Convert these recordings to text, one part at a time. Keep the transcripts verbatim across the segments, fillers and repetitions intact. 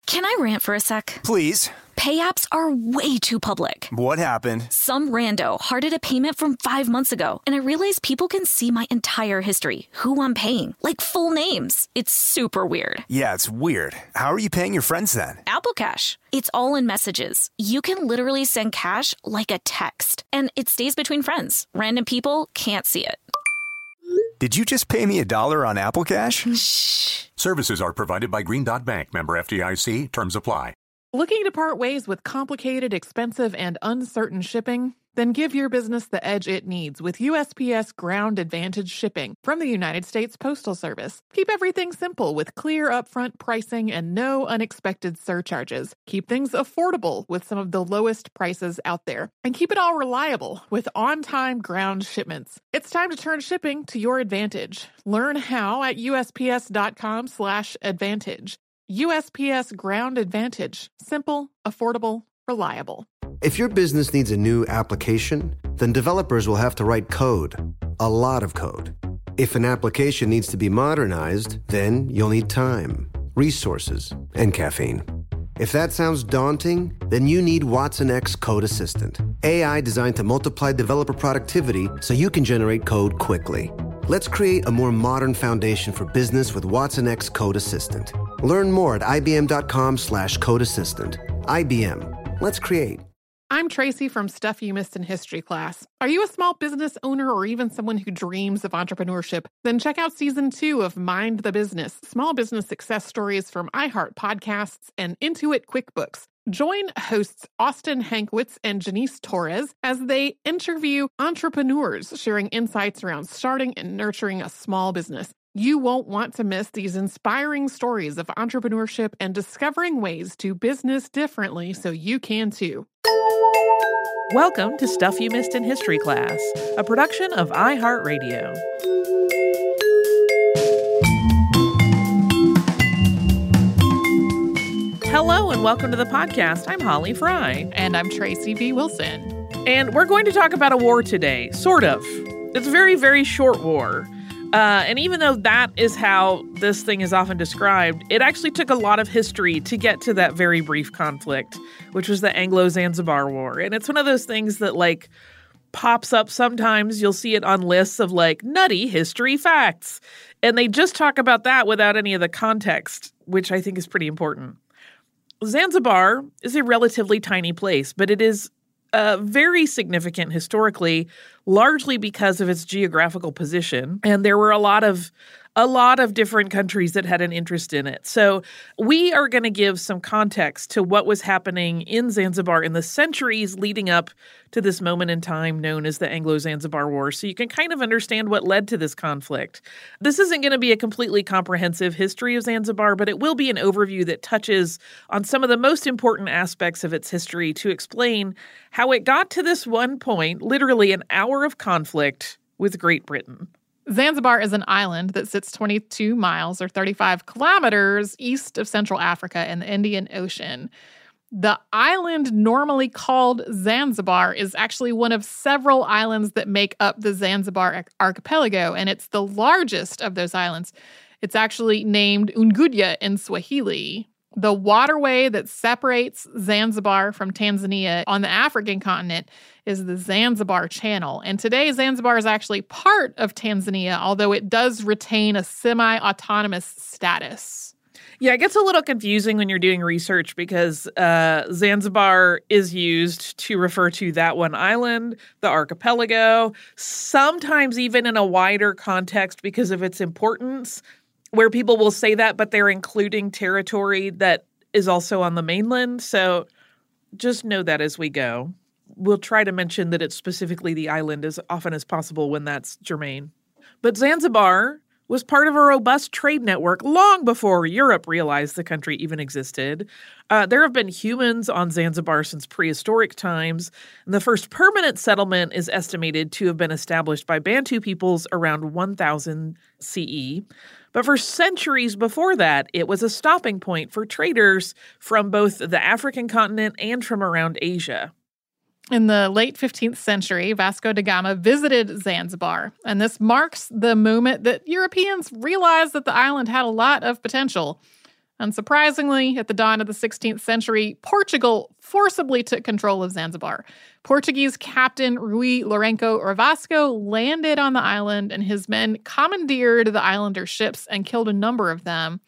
Can I rant for a sec? Please. Pay apps are way too public. What happened? Some rando hearted a payment from five months ago, and I realized people can see my entire history, who I'm paying, like full names. It's super weird. Yeah, it's weird. How are you paying your friends then? Apple Cash. It's all in messages. You can literally send cash like a text, and it stays between friends. Random people can't see it. Did you just pay me a dollar on Apple Cash? Shh. Services are provided by Green Dot Bank. Member F D I C. Terms apply. Looking to part ways with complicated, expensive, and uncertain shipping? Then give your business the edge it needs with U S P S Ground Advantage shipping from the United States Postal Service. Keep everything simple with clear upfront pricing and no unexpected surcharges. Keep things affordable with some of the lowest prices out there. And keep it all reliable with on-time ground shipments. It's time to turn shipping to your advantage. Learn how at USPS.com slash advantage. U S P S Ground Advantage. Simple, affordable, reliable. If your business needs a new application, then developers will have to write code. A lot of code. If an application needs to be modernized, then you'll need time, resources, and caffeine. If that sounds daunting, then you need Watson X Code Assistant. A I designed to multiply developer productivity so you can generate code quickly. Let's create a more modern foundation for business with Watson X Code Assistant. Learn more at ibm.com slash code assistant. I B M. Let's create. I'm Tracy from Stuff You Missed in History class. Are you a small business owner or even someone who dreams of entrepreneurship? Then check out season two of Mind the Business, small business success stories from iHeart Podcasts and Intuit QuickBooks. Join hosts Austin Hankwitz and Janice Torres as they interview entrepreneurs sharing insights around starting and nurturing a small business. You won't want to miss these inspiring stories of entrepreneurship and discovering ways to business differently so you can too. Welcome to Stuff You Missed in History class, a production of iHeartRadio. Hello and welcome to the podcast. I'm Holly Fry. And I'm Tracy V. Wilson. And we're going to talk about a war today, sort of. It's a very, very short war. Uh, and even though that is how this thing is often described, it actually took a lot of history to get to that very brief conflict, which was the Anglo-Zanzibar War. And it's one of those things that, like, pops up sometimes. You'll see it on lists of, like, nutty history facts. And they just talk about that without any of the context, which I think is pretty important. Zanzibar is a relatively tiny place, but it is Uh, very significant historically, largely because of its geographical position. And there were a lot of a lot of different countries that had an interest in it. So we are going to give some context to what was happening in Zanzibar in the centuries leading up to this moment in time known as the Anglo-Zanzibar War, so you can kind of understand what led to this conflict. This isn't going to be a completely comprehensive history of Zanzibar, but it will be an overview that touches on some of the most important aspects of its history to explain how it got to this one point, literally an hour of conflict with Great Britain. Zanzibar is an island that sits twenty-two miles or thirty-five kilometers east of Central Africa in the Indian Ocean. The island normally called Zanzibar is actually one of several islands that make up the Zanzibar archipelago, and it's the largest of those islands. It's actually named Unguja in Swahili. The waterway that separates Zanzibar from Tanzania on the African continent is the Zanzibar Channel. And today, Zanzibar is actually part of Tanzania, although it does retain a semi-autonomous status. Yeah, it gets a little confusing when you're doing research because uh, Zanzibar is used to refer to that one island, the archipelago, sometimes even in a wider context because of its importance, where people will say that, but they're including territory that is also on the mainland. So just know that as we go. We'll try to mention that it's specifically the island as often as possible when that's germane. But Zanzibar was part of a robust trade network long before Europe realized the country even existed. Uh, there have been humans on Zanzibar since prehistoric times, and the first permanent settlement is estimated to have been established by Bantu peoples around one thousand C E. But for centuries before that, it was a stopping point for traders from both the African continent and from around Asia. In the late fifteenth century, Vasco da Gama visited Zanzibar, and this marks the moment that Europeans realized that the island had a lot of potential. Unsurprisingly, at the dawn of the sixteenth century, Portugal forcibly took control of Zanzibar. Portuguese captain Rui Lourenço Ravasco landed on the island, and his men commandeered the islanders' ships and killed a number of them.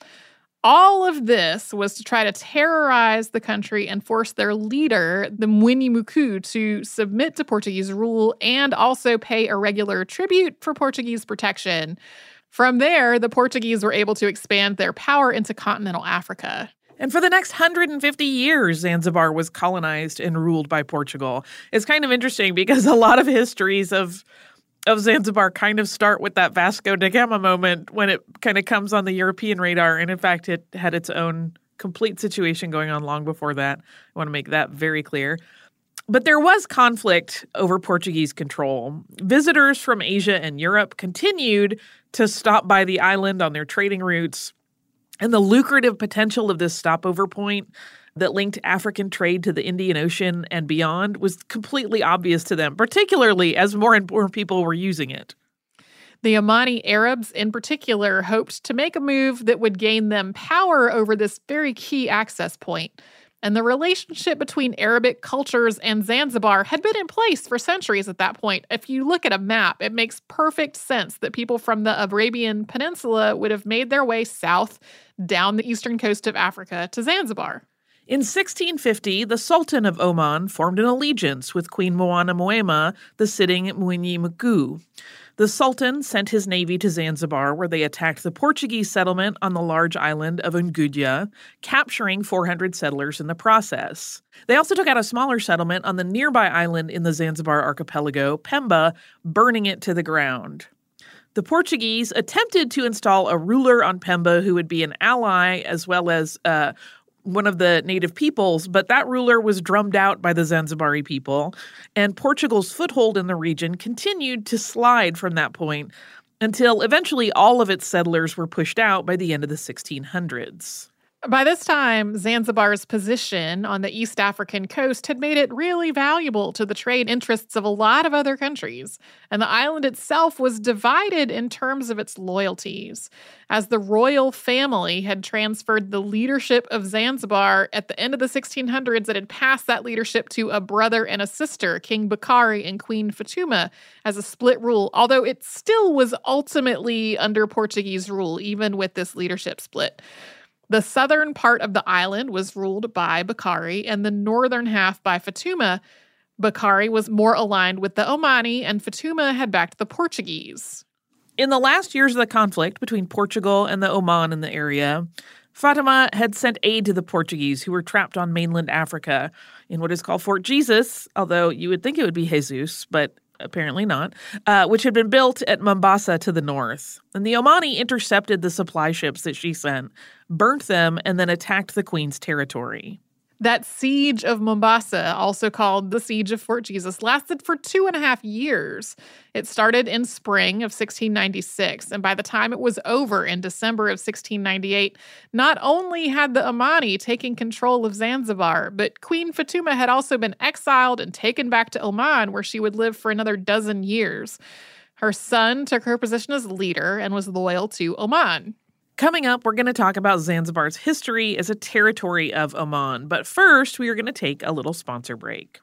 All of this was to try to terrorize the country and force their leader, the Mwini Muku, to submit to Portuguese rule and also pay a regular tribute for Portuguese protection. From there, the Portuguese were able to expand their power into continental Africa. And for the next one hundred fifty years, Zanzibar was colonized and ruled by Portugal. It's kind of interesting because a lot of histories of of Zanzibar kind of start with that Vasco da Gama moment when it kind of comes on the European radar. And in fact, it had its own complete situation going on long before that. I want to make that very clear. But there was conflict over Portuguese control. Visitors from Asia and Europe continued to stop by the island on their trading routes, and the lucrative potential of this stopover point that linked African trade to the Indian Ocean and beyond was completely obvious to them, particularly as more and more people were using it. The Omani Arabs, in particular, hoped to make a move that would gain them power over this very key access point. And the relationship between Arabic cultures and Zanzibar had been in place for centuries at that point. If you look at a map, it makes perfect sense that people from the Arabian Peninsula would have made their way south down the eastern coast of Africa to Zanzibar. In sixteen fifty, the Sultan of Oman formed an allegiance with Queen Moana Moema, the sitting Mwini Muku. The Sultan sent his navy to Zanzibar, where they attacked the Portuguese settlement on the large island of Unguja, capturing four hundred settlers in the process. They also took out a smaller settlement on the nearby island in the Zanzibar archipelago, Pemba, burning it to the ground. The Portuguese attempted to install a ruler on Pemba who would be an ally as well as uh, one of the native peoples, but that ruler was drummed out by the Zanzibari people, and Portugal's foothold in the region continued to slide from that point until eventually all of its settlers were pushed out by the end of the sixteen hundreds. By this time, Zanzibar's position on the East African coast had made it really valuable to the trade interests of a lot of other countries, and the island itself was divided in terms of its loyalties. As the royal family had transferred the leadership of Zanzibar at the end of the sixteen hundreds, it had passed that leadership to a brother and a sister, King Bakari and Queen Fatuma, as a split rule, although it still was ultimately under Portuguese rule, even with this leadership split. The southern part of the island was ruled by Bakari and the northern half by Fatuma. Bakari was more aligned with the Omani, and Fatuma had backed the Portuguese. In the last years of the conflict between Portugal and the Oman in the area, Fatima had sent aid to the Portuguese who were trapped on mainland Africa in what is called Fort Jesus, although you would think it would be Jesus, but apparently not, uh, which had been built at Mombasa to the north. And the Omani intercepted the supply ships that she sent, burnt them, and then attacked the Queen's territory. That siege of Mombasa, also called the Siege of Fort Jesus, lasted for two and a half years. It started in spring of sixteen ninety-six, and by the time it was over in December of sixteen ninety-eight, not only had the Omani taken control of Zanzibar, but Queen Fatuma had also been exiled and taken back to Oman, where she would live for another dozen years. Her son took her position as leader and was loyal to Oman. Coming up, we're going to talk about Zanzibar's history as a territory of Oman. But first, we are going to take a little sponsor break.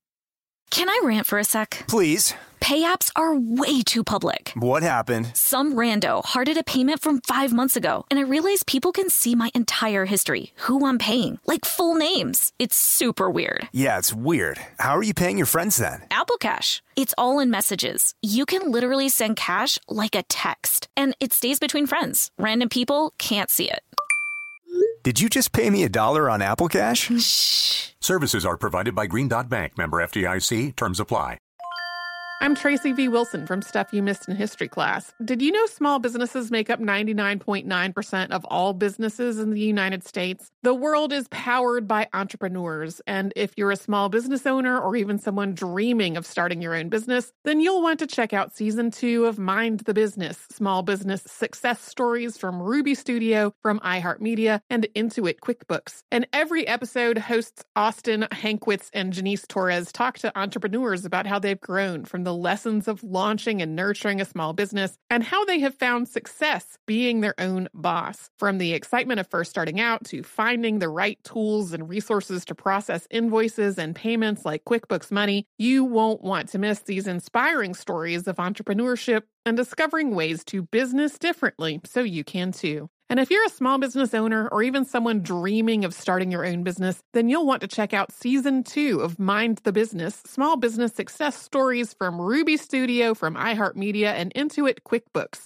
Can I rant for a sec? Please. Pay apps are way too public. What happened? Some rando hearted a payment from five months ago, and I realized people can see my entire history, who I'm paying, like full names. It's super weird. Yeah, it's weird. How are you paying your friends then? Apple Cash. It's all in messages. You can literally send cash like a text, and it stays between friends. Random people can't see it. Did you just pay me a dollar on Apple Cash? Shh. Services are provided by Green Dot Bank, member F D I C. Terms apply. I'm Tracy V. Wilson from Stuff You Missed in History Class. Did you know small businesses make up ninety-nine point nine percent of all businesses in the United States? The world is powered by entrepreneurs, and if you're a small business owner or even someone dreaming of starting your own business, then you'll want to check out Season two of Mind the Business, Small Business Success Stories from Ruby Studio, from iHeartMedia, and Intuit QuickBooks. And every episode, hosts Austin Hankwitz and Janice Torres talk to entrepreneurs about how they've grown from the the lessons of launching and nurturing a small business and how they have found success being their own boss. From the excitement of first starting out to finding the right tools and resources to process invoices and payments like QuickBooks Money, you won't want to miss these inspiring stories of entrepreneurship and discovering ways to business differently so you can too. And if you're a small business owner or even someone dreaming of starting your own business, then you'll want to check out season two of Mind the Business, Small Business Success Stories from Ruby Studio, from iHeartMedia, and Intuit QuickBooks.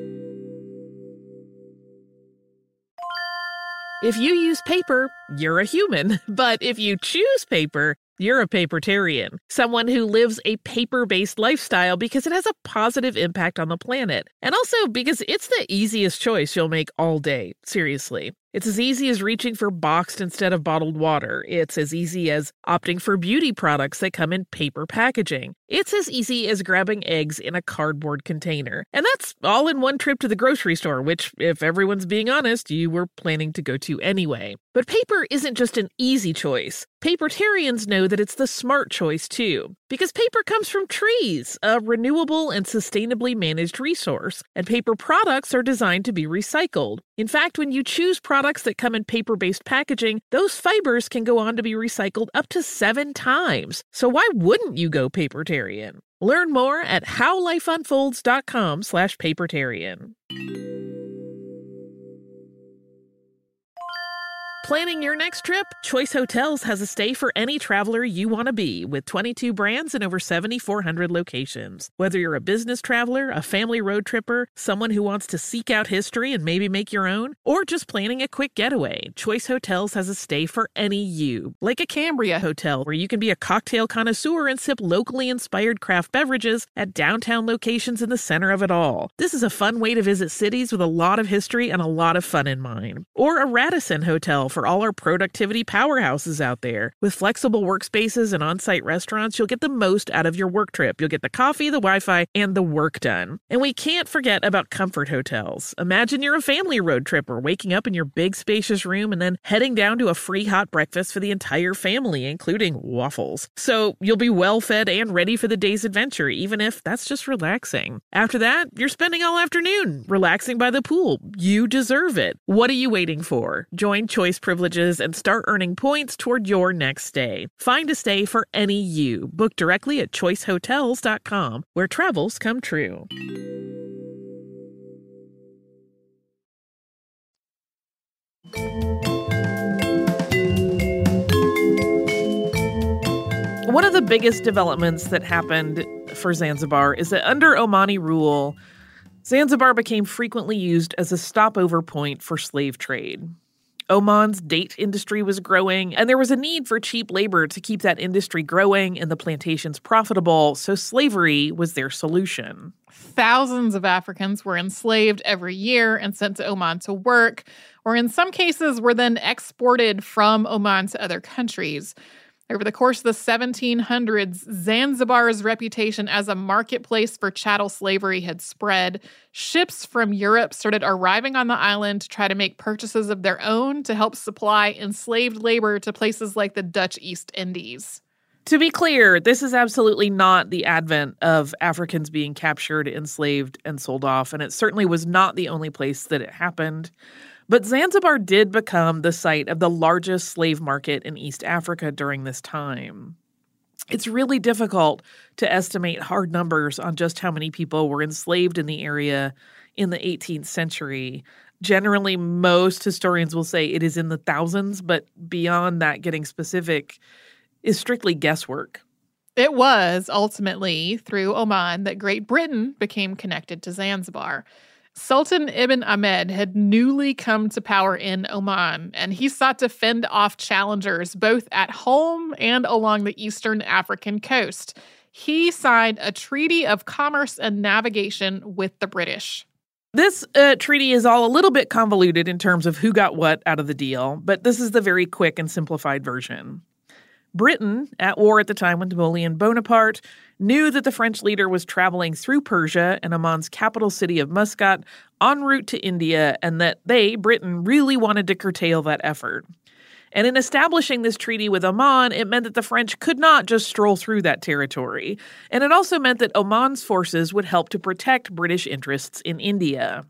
If you use paper, you're a human. But if you choose paper, you're a papertarian, someone who lives a paper-based lifestyle because it has a positive impact on the planet. And also because it's the easiest choice you'll make all day, seriously. It's as easy as reaching for boxed instead of bottled water. It's as easy as opting for beauty products that come in paper packaging. It's as easy as grabbing eggs in a cardboard container. And that's all in one trip to the grocery store, which, if everyone's being honest, you were planning to go to anyway. But paper isn't just an easy choice. Papertarians know that it's the smart choice, too. Because paper comes from trees, a renewable and sustainably managed resource. And paper products are designed to be recycled. In fact, when you choose products that come in paper-based packaging, those fibers can go on to be recycled up to seven times. So why wouldn't you go papertarian? Learn more at howlifeunfolds.com slash papertarian. Planning your next trip? Choice Hotels has a stay for any traveler you want to be, with twenty-two brands and over seven thousand four hundred locations. Whether you're a business traveler, a family road tripper, someone who wants to seek out history and maybe make your own, or just planning a quick getaway, Choice Hotels has a stay for any you. Like a Cambria Hotel, where you can be a cocktail connoisseur and sip locally inspired craft beverages at downtown locations in the center of it all. This is a fun way to visit cities with a lot of history and a lot of fun in mind. Or a Radisson Hotel for all our productivity powerhouses out there. With flexible workspaces and on-site restaurants, you'll get the most out of your work trip. You'll get the coffee, the Wi-Fi, and the work done. And we can't forget about Comfort Hotels. Imagine you're a family road tripper, waking up in your big spacious room and then heading down to a free hot breakfast for the entire family, including waffles. So you'll be well fed and ready for the day's adventure, even if that's just relaxing. After that, you're spending all afternoon relaxing by the pool. You deserve it. What are you waiting for? Join Choice Privileges and start earning points toward your next stay. Find a stay for any you. Book directly at choice hotels dot com, where travels come true. One of the biggest developments that happened for Zanzibar is that under Omani rule, Zanzibar became frequently used as a stopover point for slave trade. Oman's date industry was growing, and there was a need for cheap labor to keep that industry growing and the plantations profitable, so slavery was their solution. Thousands of Africans were enslaved every year and sent to Oman to work, or in some cases were then exported from Oman to other countries. Over the course of the seventeen hundreds, Zanzibar's reputation as a marketplace for chattel slavery had spread. Ships from Europe started arriving on the island to try to make purchases of their own to help supply enslaved labor to places like the Dutch East Indies. To be clear, this is absolutely not the advent of Africans being captured, enslaved, and sold off, and it certainly was not the only place that it happened. But Zanzibar did become the site of the largest slave market in East Africa during this time. It's really difficult to estimate hard numbers on just how many people were enslaved in the area in the eighteenth century. Generally, most historians will say it is in the thousands, but beyond that, getting specific is strictly guesswork. It was ultimately through Oman that Great Britain became connected to Zanzibar. Sultan Ibn Ahmed had newly come to power in Oman, and he sought to fend off challengers both at home and along the eastern African coast. He signed a treaty of commerce and navigation with the British. This uh, treaty is all a little bit convoluted in terms of who got what out of the deal, but this is the very quick and simplified version. Britain, at war at the time with Napoleon Bonaparte, knew that the French leader was traveling through Persia and Oman's capital city of Muscat en route to India, and that they, Britain, really wanted to curtail that effort. And in establishing this treaty with Oman, it meant that the French could not just stroll through that territory. And it also meant that Oman's forces would help to protect British interests in India.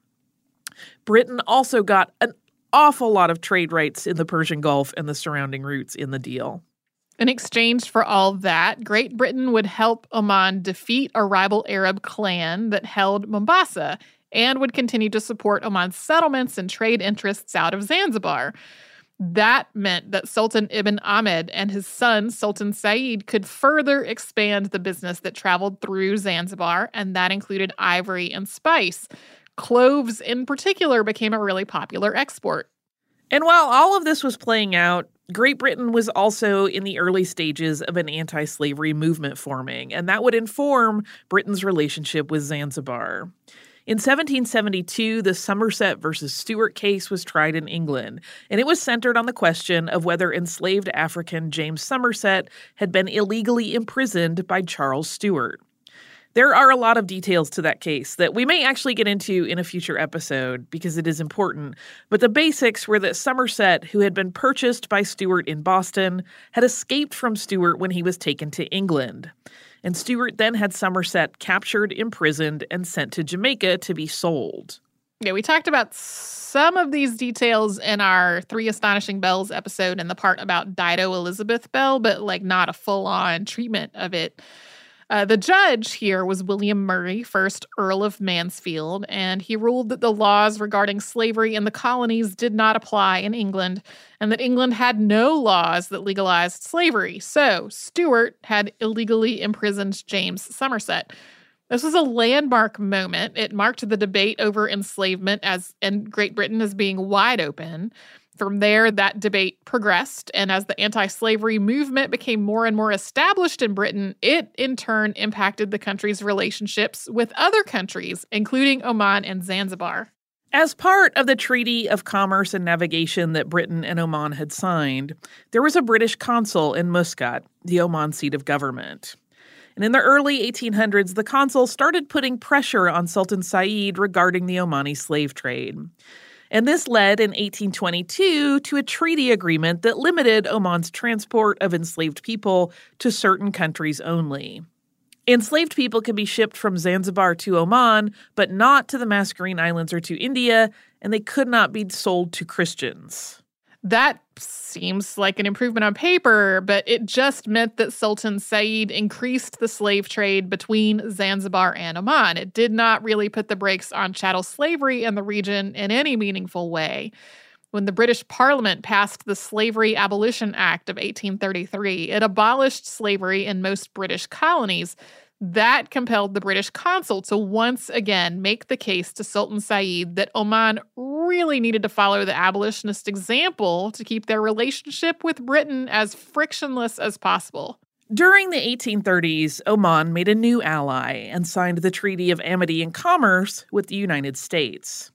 Britain also got an awful lot of trade rights in the Persian Gulf and the surrounding routes in the deal. In exchange for all that, Great Britain would help Oman defeat a rival Arab clan that held Mombasa and would continue to support Oman's settlements and trade interests out of Zanzibar. That meant that Sultan Ibn Ahmed and his son, Sultan Said, could further expand the business that traveled through Zanzibar, and that included ivory and spice. Cloves, in particular, became a really popular export. And while all of this was playing out, Great Britain was also in the early stages of an anti-slavery movement forming, and that would inform Britain's relationship with Zanzibar. In seventeen seventy-two, the Somerset versus Stuart case was tried in England, and it was centered on the question of whether enslaved African James Somerset had been illegally imprisoned by Charles Stuart. There are a lot of details to that case that we may actually get into in a future episode because it is important, but the basics were that Somerset, who had been purchased by Stuart in Boston, had escaped from Stuart when he was taken to England. And Stuart then had Somerset captured, imprisoned, and sent to Jamaica to be sold. Yeah, we talked about some of these details in our Three Astonishing Bells episode and the part about Dido Elizabeth Bell, but like not a full-on treatment of it. Uh, the judge here was William Murray, first Earl of Mansfield, and he ruled that the laws regarding slavery in the colonies did not apply in England, and that England had no laws that legalized slavery. So Stuart had illegally imprisoned James Somerset. This was a landmark moment. It marked the debate over enslavement as in Great Britain as being wide open. From there, that debate progressed, and as the anti-slavery movement became more and more established in Britain, it in turn impacted the country's relationships with other countries, including Oman and Zanzibar. As part of the Treaty of Commerce and Navigation that Britain and Oman had signed, there was a British consul in Muscat, the Oman seat of government. And in the early eighteen hundreds, the consul started putting pressure on Sultan Said regarding the Omani slave trade. And this led in eighteen twenty-two to a treaty agreement that limited Oman's transport of enslaved people to certain countries only. Enslaved people could be shipped from Zanzibar to Oman, but not to the Mascarene Islands or to India, and they could not be sold to Christians. That seems like an improvement on paper, but it just meant that Sultan Said increased the slave trade between Zanzibar and Oman. It did not really put the brakes on chattel slavery in the region in any meaningful way. When the British Parliament passed the Slavery Abolition Act of eighteen thirty-three, it abolished slavery in most British colonies. That compelled the British consul to once again make the case to Sultan Said that Oman really needed to follow the abolitionist example to keep their relationship with Britain as frictionless as possible. During the eighteen thirties, Oman made a new ally and signed the Treaty of Amity and Commerce with the United States.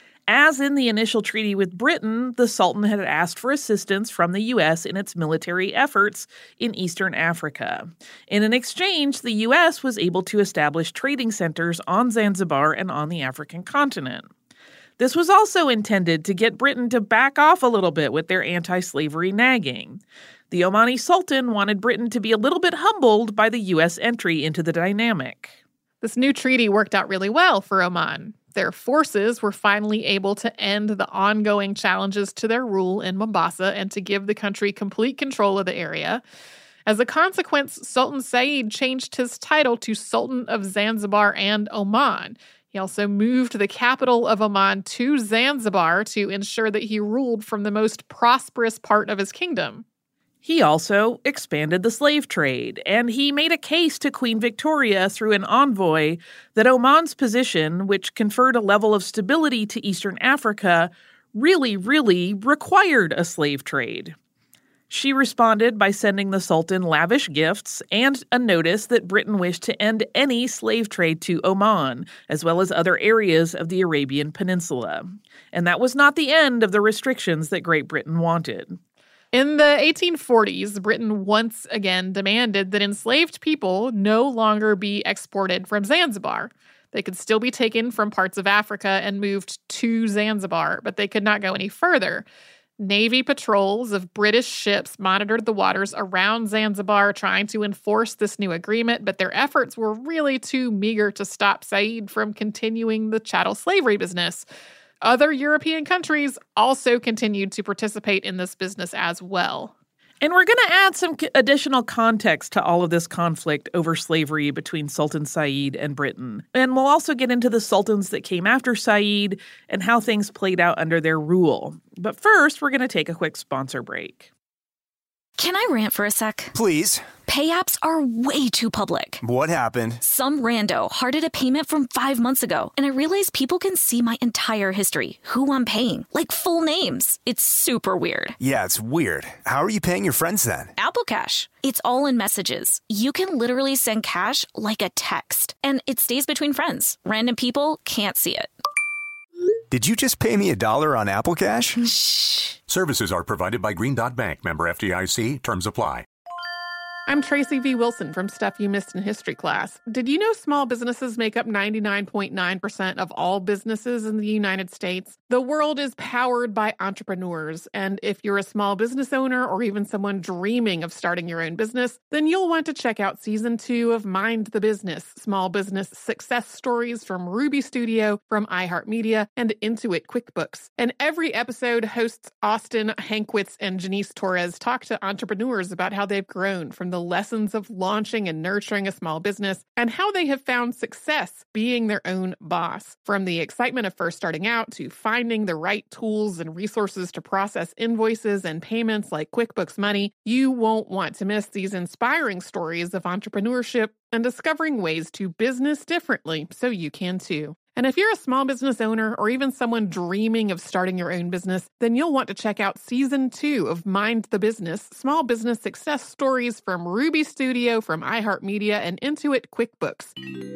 As in the initial treaty with Britain, the Sultan had asked for assistance from the U S in its military efforts in Eastern Africa. And in exchange, the U S was able to establish trading centers on Zanzibar and on the African continent. This was also intended to get Britain to back off a little bit with their anti-slavery nagging. The Omani Sultan wanted Britain to be a little bit humbled by the U S entry into the dynamic. This new treaty worked out really well for Oman. Their forces were finally able to end the ongoing challenges to their rule in Mombasa and to give the country complete control of the area. As a consequence, Sultan Said changed his title to Sultan of Zanzibar and Oman. He also moved the capital of Oman to Zanzibar to ensure that he ruled from the most prosperous part of his kingdom. He also expanded the slave trade, and he made a case to Queen Victoria through an envoy that Oman's position, which conferred a level of stability to Eastern Africa, really, really required a slave trade. She responded by sending the Sultan lavish gifts and a notice that Britain wished to end any slave trade to Oman, as well as other areas of the Arabian Peninsula. And that was not the end of the restrictions that Great Britain wanted. In the eighteen forties, Britain once again demanded that enslaved people no longer be exported from Zanzibar. They could still be taken from parts of Africa and moved to Zanzibar, but they could not go any further. Navy patrols of British ships monitored the waters around Zanzibar, trying to enforce this new agreement, but their efforts were really too meager to stop Said from continuing the chattel slavery business. Other European countries also continued to participate in this business as well. And we're going to add some additional context to all of this conflict over slavery between Sultan Said and Britain. And we'll also get into the sultans that came after Said and how things played out under their rule. But first, we're going to take a quick sponsor break. Can I rant for a sec? Please. Pay apps are way too public. What happened? Some rando hearted a payment from five months ago, and I realized people can see my entire history, who I'm paying, like full names. It's super weird. Yeah, it's weird. How are you paying your friends then? Apple Cash. It's all in messages. You can literally send cash like a text, and it stays between friends. Random people can't see it. Did you just pay me a dollar on Apple Cash? Shh. Services are provided by Green Dot Bank, member F D I C. Terms apply. I'm Tracy V. Wilson from Stuff You Missed in History Class. Did you know small businesses make up ninety-nine point nine percent of all businesses in the United States? The world is powered by entrepreneurs, and if you're a small business owner or even someone dreaming of starting your own business, then you'll want to check out Season two of Mind the Business, Small Business Success Stories from Ruby Studio, from iHeartMedia, and Intuit QuickBooks. And every episode, hosts Austin Hankwitz and Janice Torres talk to entrepreneurs about how they've grown from the the lessons of launching and nurturing a small business, and how they have found success being their own boss. From the excitement of first starting out to finding the right tools and resources to process invoices and payments like QuickBooks Money, you won't want to miss these inspiring stories of entrepreneurship and discovering ways to business differently so you can too. And if you're a small business owner or even someone dreaming of starting your own business, then you'll want to check out Season two of Mind the Business, Small Business Success Stories from Ruby Studio, from iHeartMedia, and Intuit QuickBooks.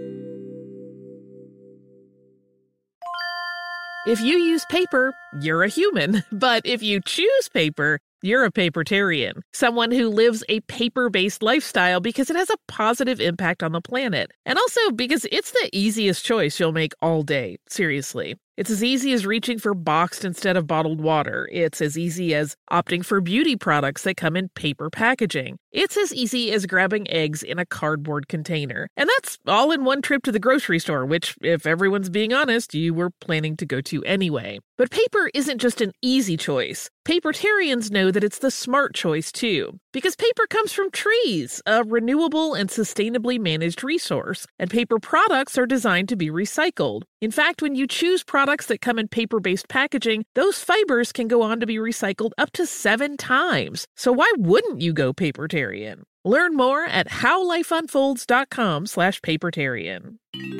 If you use paper, you're a human. But if you choose paper, you're a papertarian, someone who lives a paper-based lifestyle because it has a positive impact on the planet. And also because it's the easiest choice you'll make all day. Seriously. It's as easy as reaching for boxed instead of bottled water. It's as easy as opting for beauty products that come in paper packaging. It's as easy as grabbing eggs in a cardboard container. And that's all in one trip to the grocery store, which, if everyone's being honest, you were planning to go to anyway. But paper isn't just an easy choice. Papertarians know that it's the smart choice, too. Because paper comes from trees, a renewable and sustainably managed resource. And paper products are designed to be recycled. In fact, when you choose products that come in paper-based packaging, those fibers can go on to be recycled up to seven times. So why wouldn't you go papertarian? Learn more at howlifeunfolds.com slash papertarian.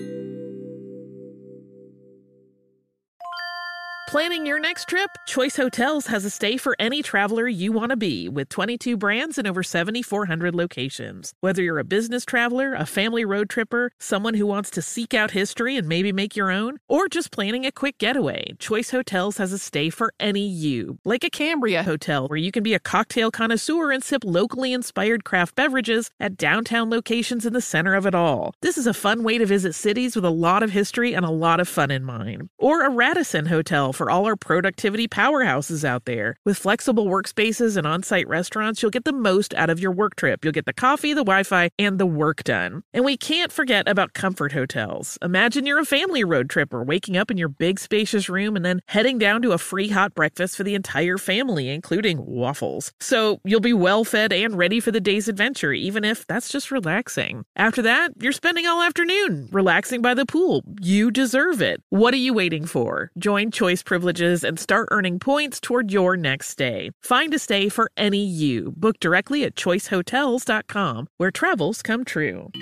Planning your next trip? Choice Hotels has a stay for any traveler you want to be, with twenty-two brands and over seven thousand four hundred locations. Whether you're a business traveler, a family road tripper, someone who wants to seek out history and maybe make your own, or just planning a quick getaway, Choice Hotels has a stay for any you. Like a Cambria Hotel, where you can be a cocktail connoisseur and sip locally inspired craft beverages at downtown locations in the center of it all. This is a fun way to visit cities with a lot of history and a lot of fun in mind. Or a Radisson Hotel, for all our productivity powerhouses out there. With flexible workspaces and on-site restaurants, you'll get the most out of your work trip. You'll get the coffee, the Wi-Fi, and the work done. And we can't forget about Comfort Hotels. Imagine you're a family road tripper, waking up in your big spacious room and then heading down to a free hot breakfast for the entire family, including waffles. So you'll be well fed and ready for the day's adventure, even if that's just relaxing. After that, you're spending all afternoon relaxing by the pool. You deserve it. What are you waiting for? Join Choice Privileges and start earning points toward your next stay. Find a stay for any you. Book directly at choice hotels dot com, where travels come true.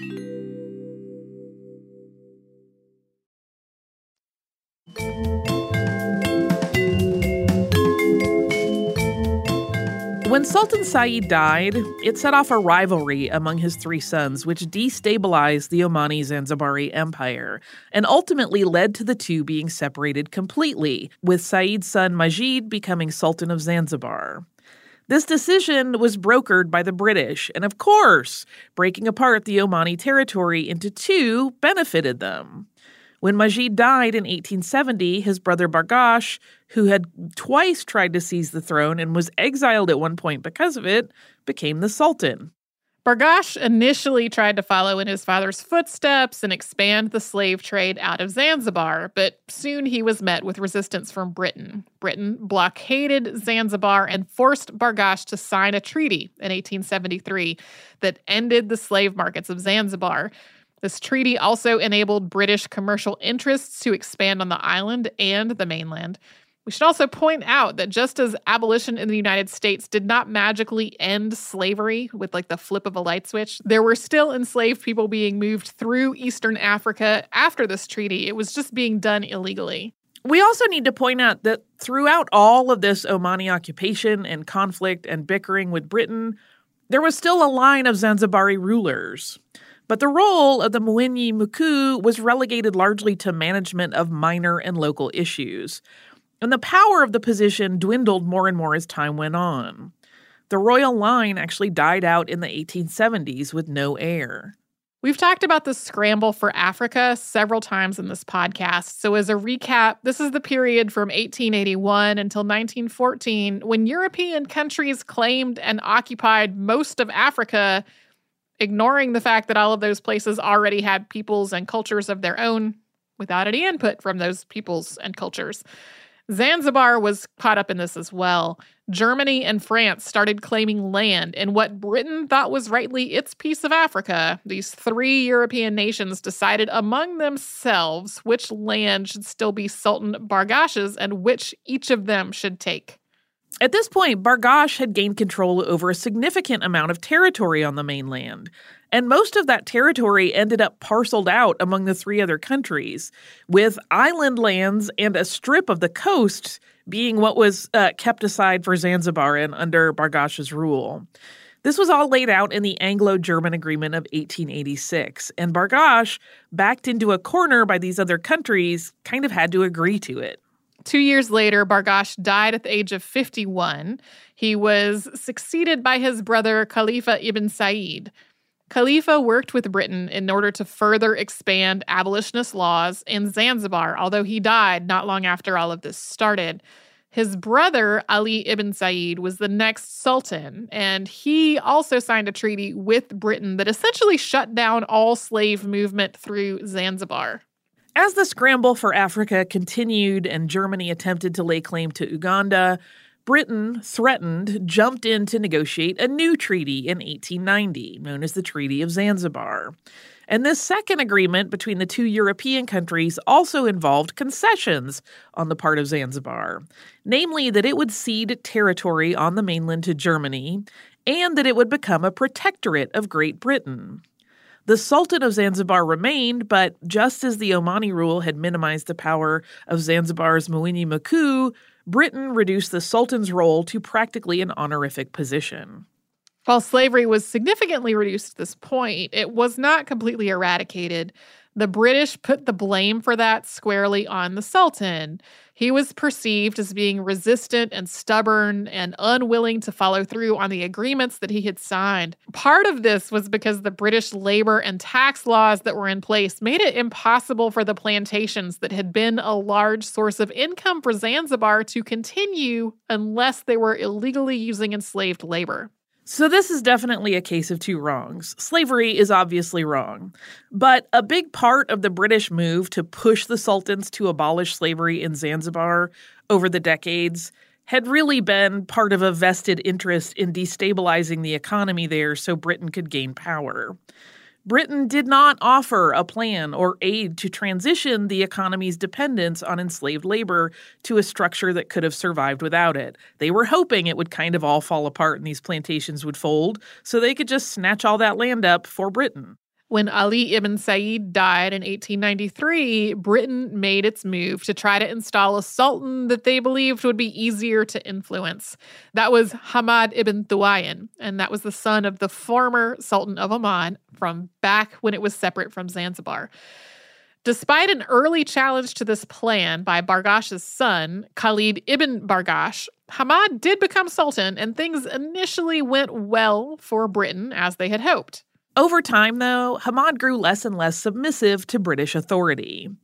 When Sultan Said died, it set off a rivalry among his three sons, which destabilized the Omani Zanzibari Empire, and ultimately led to the two being separated completely, with Said's son Majid becoming Sultan of Zanzibar. This decision was brokered by the British, and of course, breaking apart the Omani territory into two benefited them. When Majid died in eighteen seventy, his brother Bargash, who had twice tried to seize the throne and was exiled at one point because of it, became the Sultan. Bargash initially tried to follow in his father's footsteps and expand the slave trade out of Zanzibar, but soon he was met with resistance from Britain. Britain blockaded Zanzibar and forced Bargash to sign a treaty in eighteen seventy-three that ended the slave markets of Zanzibar. This treaty also enabled British commercial interests to expand on the island and the mainland. We should also point out that just as abolition in the United States did not magically end slavery with like the flip of a light switch, there were still enslaved people being moved through Eastern Africa after this treaty. It was just being done illegally. We also need to point out that throughout all of this Omani occupation and conflict and bickering with Britain, there was still a line of Zanzibari rulers. But the role of the Mwenye Mkuu was relegated largely to management of minor and local issues. And the power of the position dwindled more and more as time went on. The royal line actually died out in the eighteen seventies with no heir. We've talked about the scramble for Africa several times in this podcast. So as a recap, this is the period from eighteen eighty-one until nineteen fourteen when European countries claimed and occupied most of Africa, ignoring the fact that all of those places already had peoples and cultures of their own without any input from those peoples and cultures. Zanzibar was caught up in this as well. Germany and France started claiming land in what Britain thought was rightly its piece of Africa. These three European nations decided among themselves which land should still be Sultan Bargash's and which each of them should take. At this point, Bargash had gained control over a significant amount of territory on the mainland, and most of that territory ended up parceled out among the three other countries, with island lands and a strip of the coast being what was uh, kept aside for Zanzibar and under Bargash's rule. This was all laid out in the Anglo-German Agreement of eighteen eighty-six, and Bargash, backed into a corner by these other countries, kind of had to agree to it. Two years later, Bargash died at the age of fifty-one. He was succeeded by his brother Khalifa ibn Said. Khalifa worked with Britain in order to further expand abolitionist laws in Zanzibar, although he died not long after all of this started. His brother, Ali ibn Said, was the next sultan, and he also signed a treaty with Britain that essentially shut down all slave movement through Zanzibar. As the scramble for Africa continued and Germany attempted to lay claim to Uganda, Britain, threatened, jumped in to negotiate a new treaty in eighteen ninety, known as the Treaty of Zanzibar. And this second agreement between the two European countries also involved concessions on the part of Zanzibar, namely that it would cede territory on the mainland to Germany and that it would become a protectorate of Great Britain. The Sultan of Zanzibar remained, but just as the Omani rule had minimized the power of Zanzibar's Mwenye Mkuu, Britain reduced the Sultan's role to practically an honorific position. While slavery was significantly reduced at this point, it was not completely eradicated. The British put the blame for that squarely on the Sultan. He was perceived as being resistant and stubborn and unwilling to follow through on the agreements that he had signed. Part of this was because the British labor and tax laws that were in place made it impossible for the plantations that had been a large source of income for Zanzibar to continue unless they were illegally using enslaved labor. So this is definitely a case of two wrongs. Slavery is obviously wrong. But a big part of the British move to push the sultans to abolish slavery in Zanzibar over the decades had really been part of a vested interest in destabilizing the economy there so Britain could gain power. Britain did not offer a plan or aid to transition the economy's dependence on enslaved labor to a structure that could have survived without it. They were hoping it would kind of all fall apart and these plantations would fold so they could just snatch all that land up for Britain. When Ali ibn Said died in eighteen ninety-three, Britain made its move to try to install a sultan that they believed would be easier to influence. That was Hamad ibn Thuwayn, and that was the son of the former Sultan of Oman from back when it was separate from Zanzibar. Despite an early challenge to this plan by Bargash's son, Khalid ibn Bargash, Hamad did become sultan, and things initially went well for Britain as they had hoped. Over time, though, Hamad grew less and less submissive to British authority.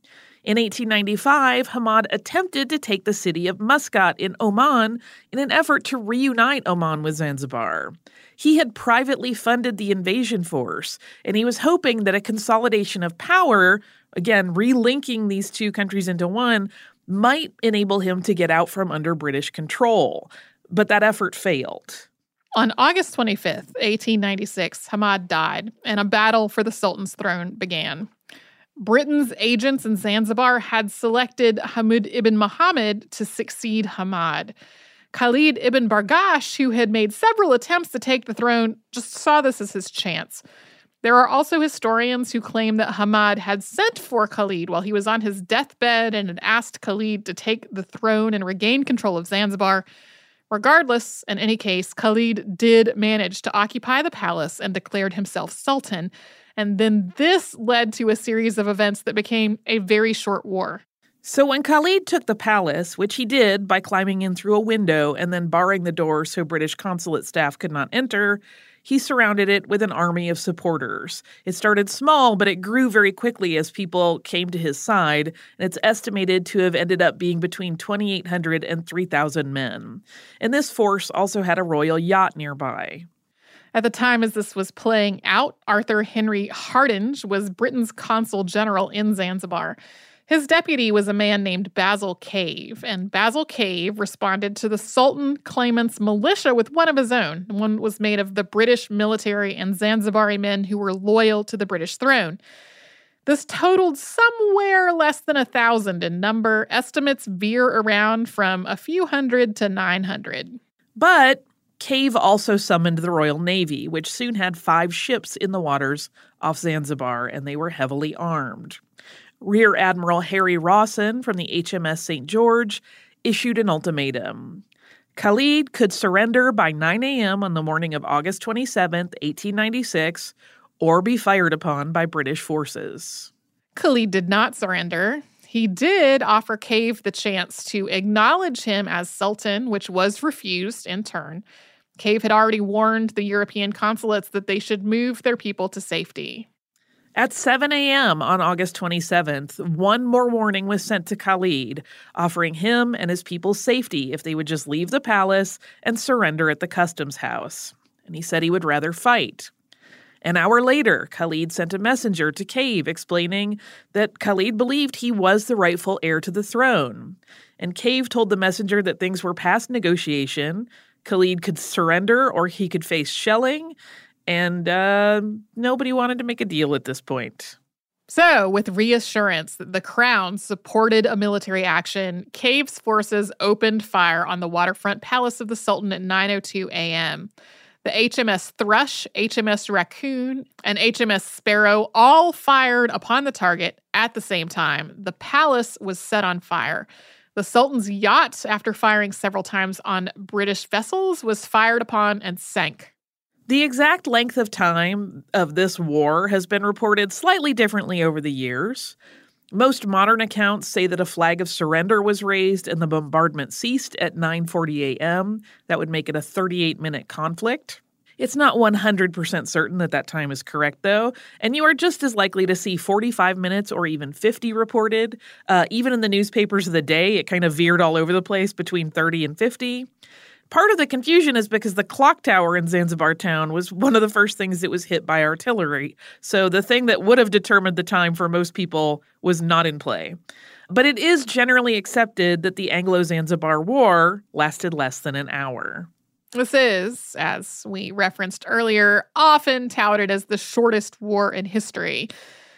In eighteen ninety-five, Hamad attempted to take the city of Muscat in Oman in an effort to reunite Oman with Zanzibar. He had privately funded the invasion force, and he was hoping that a consolidation of power, again, relinking these two countries into one, might enable him to get out from under British control. But that effort failed. On August twenty-fifth, eighteen ninety-six, Hamad died, and a battle for the Sultan's throne began. Britain's agents in Zanzibar had selected Hamud ibn Muhammad to succeed Hamad. Khalid ibn Bargash, who had made several attempts to take the throne, just saw this as his chance. There are also historians who claim that Hamad had sent for Khalid while he was on his deathbed and had asked Khalid to take the throne and regain control of Zanzibar. Regardless, in any case, Khalid did manage to occupy the palace and declared himself sultan. And then this led to a series of events that became a very short war. So when Khalid took the palace, which he did by climbing in through a window and then barring the door so British consulate staff could not enter, he surrounded it with an army of supporters. It started small, but it grew very quickly as people came to his side, and it's estimated to have ended up being between twenty-eight hundred and three thousand men. And this force also had a royal yacht nearby. At the time as this was playing out, Arthur Henry Hardinge was Britain's consul general in Zanzibar. His deputy was a man named Basil Cave, and Basil Cave responded to the Sultan claimant's militia with one of his own. One was made of the British military and Zanzibari men who were loyal to the British throne. This totaled somewhere less than a thousand in number. Estimates veer around from a few hundred to nine hundred. But Cave also summoned the Royal Navy, which soon had five ships in the waters off Zanzibar, and they were heavily armed. Rear Admiral Harry Rawson from the H M S Saint George issued an ultimatum. Khalid could surrender by nine a.m. on the morning of August twenty-seventh, eighteen ninety-six, or be fired upon by British forces. Khalid did not surrender. He did offer Cave the chance to acknowledge him as Sultan, which was refused in turn. Cave had already warned the European consulates that they should move their people to safety. At seven a.m. on August twenty-seventh, one more warning was sent to Khalid, offering him and his people safety if they would just leave the palace and surrender at the customs house. And he said he would rather fight. An hour later, Khalid sent a messenger to Cave explaining that Khalid believed he was the rightful heir to the throne. And Cave told the messenger that things were past negotiation, Khalid could surrender or he could face shelling, and uh, nobody wanted to make a deal at this point. So, with reassurance that the Crown supported a military action, Cave's forces opened fire on the waterfront palace of the Sultan at nine oh two a.m. The H M S Thrush, H M S Raccoon, and H M S Sparrow all fired upon the target at the same time. The palace was set on fire. The Sultan's yacht, after firing several times on British vessels, was fired upon and sank. The exact length of time of this war has been reported slightly differently over the years. Most modern accounts say that a flag of surrender was raised and the bombardment ceased at nine forty a.m. That would make it a thirty-eight minute conflict. It's not one hundred percent certain that that time is correct, though, and you are just as likely to see forty-five minutes or even fifty reported. Uh, even in the newspapers of the day, it kind of veered all over the place between thirty and fifty. Part of the confusion is because the clock tower in Zanzibar town was one of the first things that was hit by artillery. So the thing that would have determined the time for most people was not in play. But it is generally accepted that the Anglo-Zanzibar War lasted less than an hour. This is, as we referenced earlier, often touted as the shortest war in history.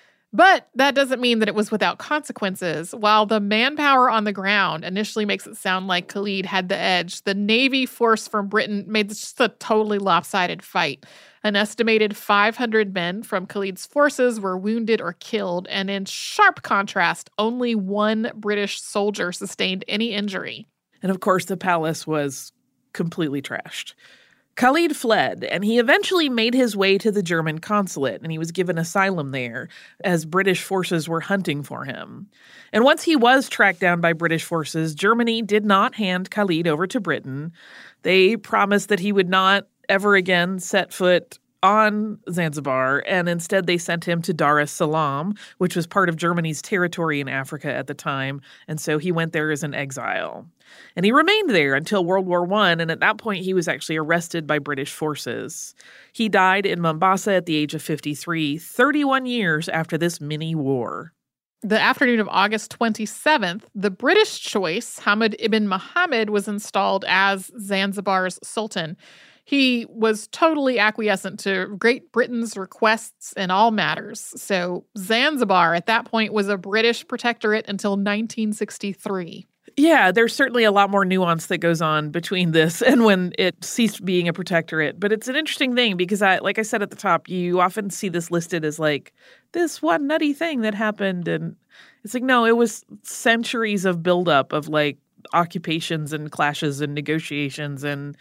But that doesn't mean that it was without consequences. While the manpower on the ground initially makes it sound like Khalid had the edge, the Navy force from Britain made this just a totally lopsided fight. An estimated five hundred men from Khalid's forces were wounded or killed, and in sharp contrast, only one British soldier sustained any injury. And of course, the palace was completely trashed. Khalid fled, and he eventually made his way to the German consulate, and he was given asylum there as British forces were hunting for him. And once he was tracked down by British forces, Germany did not hand Khalid over to Britain. They promised that he would not ever again set foot on Zanzibar, and instead they sent him to Dar es Salaam, which was part of Germany's territory in Africa at the time, and so he went there as an exile. And he remained there until World War One, and at that point he was actually arrested by British forces. He died in Mombasa at the age of fifty-three, thirty-one years after this mini-war. The afternoon of August twenty-seventh, the British choice, Hamad ibn Muhammad, was installed as Zanzibar's sultan. He was totally acquiescent to Great Britain's requests in all matters. So Zanzibar at that point was a British protectorate until nineteen sixty-three. Yeah, there's certainly a lot more nuance that goes on between this and when it ceased being a protectorate. But it's an interesting thing because, I, like I said at the top, you often see this listed as like this one nutty thing that happened. And it's like, no, it was centuries of buildup of like occupations and clashes and negotiations and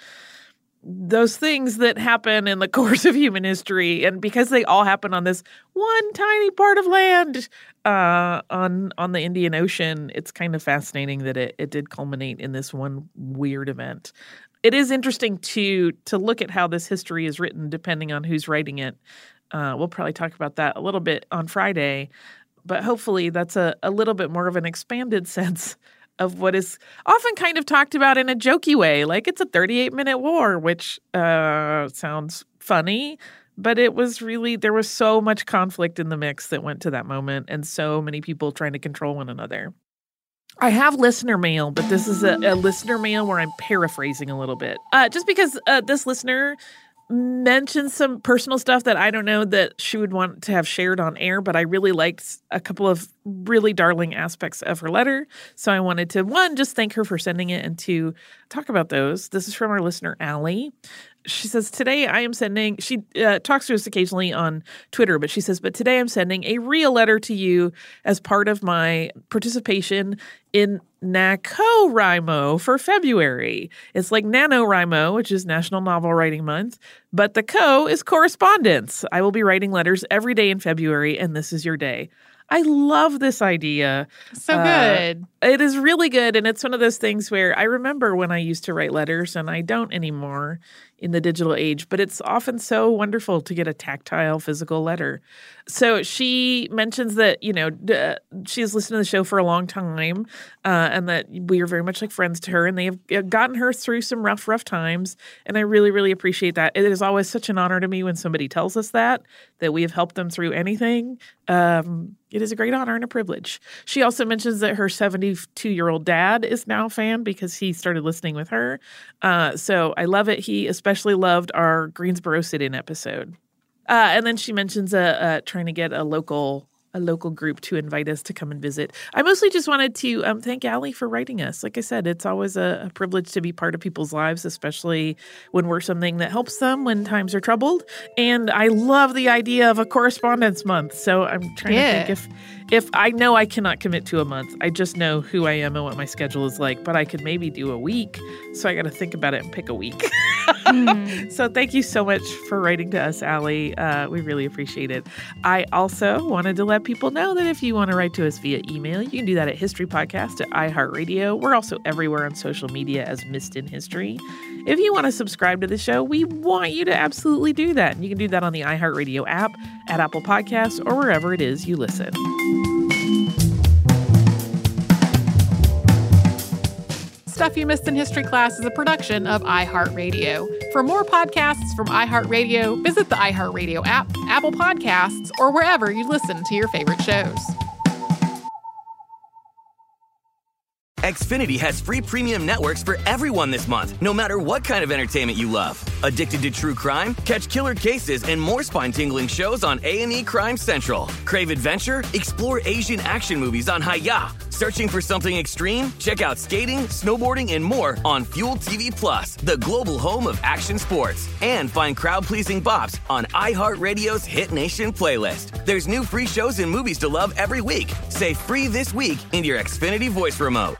those things that happen in the course of human history. And because they all happen on this one tiny part of land uh, on on the Indian Ocean, it's kind of fascinating that it, it did culminate in this one weird event. It is interesting to to look at how this history is written depending on who's writing it. Uh, we'll probably talk about that a little bit on Friday, but hopefully that's a, a little bit more of an expanded sense of what is often kind of talked about in a jokey way, like it's a thirty-eight minute war, which uh, sounds funny, but it was really, there was so much conflict in the mix that went to that moment and so many people trying to control one another. I have listener mail, but this is a, a listener mail where I'm paraphrasing a little bit. Uh, just because uh, this listener mentioned some personal stuff that I don't know that she would want to have shared on air, but I really liked a couple of really darling aspects of her letter. So I wanted to, one, just thank her for sending it and to talk about those. This is from our listener, Allie. She says, today I am sending, she uh, talks to us occasionally on Twitter, but she says, but today I'm sending a real letter to you as part of my participation in NaCoWriMo for February. It's like NaNoWriMo, which is National Novel Writing Month, but the co is correspondence. I will be writing letters every day in February, and this is your day. I love this idea. So good. Uh, it is really good. And it's one of those things where I remember when I used to write letters, and I don't anymore in the digital age, but it's often so wonderful to get a tactile, physical letter. So she mentions that, you know, uh, she has listened to the show for a long time uh, and that we are very much like friends to her, and they have gotten her through some rough, rough times. And I really, really appreciate that. It is always such an honor to me when somebody tells us that, that we have helped them through anything. Um, it is a great honor and a privilege. She also mentions that her seventy-two-year-old dad is now a fan because he started listening with her. Uh, so I love it. He especially loved our Greensboro sit-in episode. Uh, and then she mentions uh, uh, trying to get a local a local group to invite us to come and visit. I mostly just wanted to um, thank Allie for writing us. Like I said, it's always a, a privilege to be part of people's lives, especially when we're something that helps them when times are troubled. And I love the idea of a correspondence month. So I'm trying yeah. to think if if I know I cannot commit to a month. I just know who I am and what my schedule is like, but I could maybe do a week. So I got to think about it and pick a week. mm. So thank you so much for writing to us, Allie. Uh, we really appreciate it. I also wanted to let people know that if you want to write to us via email, you can do that at historypodcast at iHeartRadio. We're also everywhere on social media as Missed in History. If you want to subscribe to the show, we want you to absolutely do that. And you can do that on the iHeartRadio app, at Apple Podcasts, or wherever it is you listen. Stuff You Missed in History Class is a production of iHeartRadio. For more podcasts from iHeartRadio, visit the iHeartRadio app, Apple Podcasts, or wherever you listen to your favorite shows. Xfinity has free premium networks for everyone this month, no matter what kind of entertainment you love. Addicted to true crime? Catch killer cases and more spine-tingling shows on A and E Crime Central. Crave adventure? Explore Asian action movies on Hi-Ya. Searching for something extreme? Check out skating, snowboarding, and more on Fuel T V Plus, the global home of action sports. And find crowd-pleasing bops on iHeartRadio's Hit Nation playlist. There's new free shows and movies to love every week. Say free this week in your Xfinity voice remote.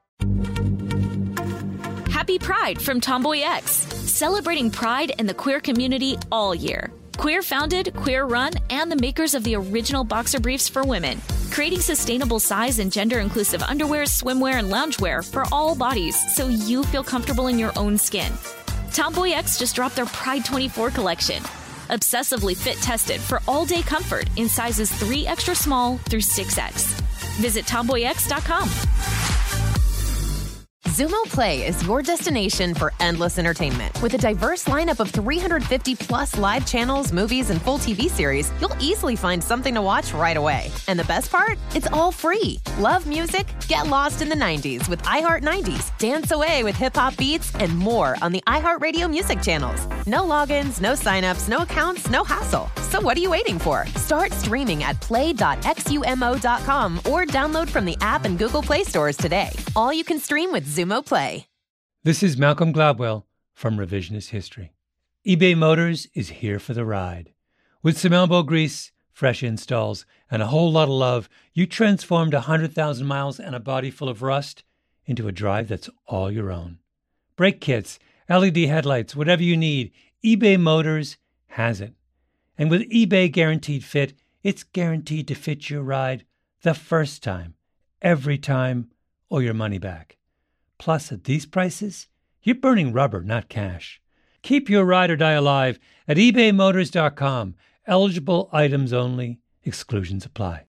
Happy Pride from Tomboy X, celebrating pride and the queer community all year. Queer founded, queer run, and the makers of the original boxer briefs for women, creating sustainable size and gender inclusive underwear, swimwear, and loungewear for all bodies so you feel comfortable in your own skin. Tomboy X just dropped their Pride twenty-four collection, Obsessively fit tested for all-day comfort in sizes three extra small through six X. Visit tomboy x dot com. Xumo Play is your destination for endless entertainment. With a diverse lineup of three hundred fifty plus live channels, movies, and full T V series, you'll easily find something to watch right away. And the best part? It's all free. Love music? Get lost in the nineties with iHeart nineties, dance away with hip-hop beats, and more on the iHeartRadio music channels. No logins, no signups, no accounts, no hassle. So what are you waiting for? Start streaming at play dot xumo dot com or download from the app and Google Play stores today. All you can stream with Xumo Play. This is Malcolm Gladwell from Revisionist History. eBay Motors is here for the ride. With some elbow grease, fresh installs, and a whole lot of love, you transformed one hundred thousand miles and a body full of rust into a drive that's all your own. Brake kits, L E D headlights, whatever you need, eBay Motors has it. And with eBay Guaranteed Fit, it's guaranteed to fit your ride the first time, every time, or your money back. Plus, at these prices, you're burning rubber, not cash. Keep your ride or die alive at ebay motors dot com. Eligible items only. Exclusions apply.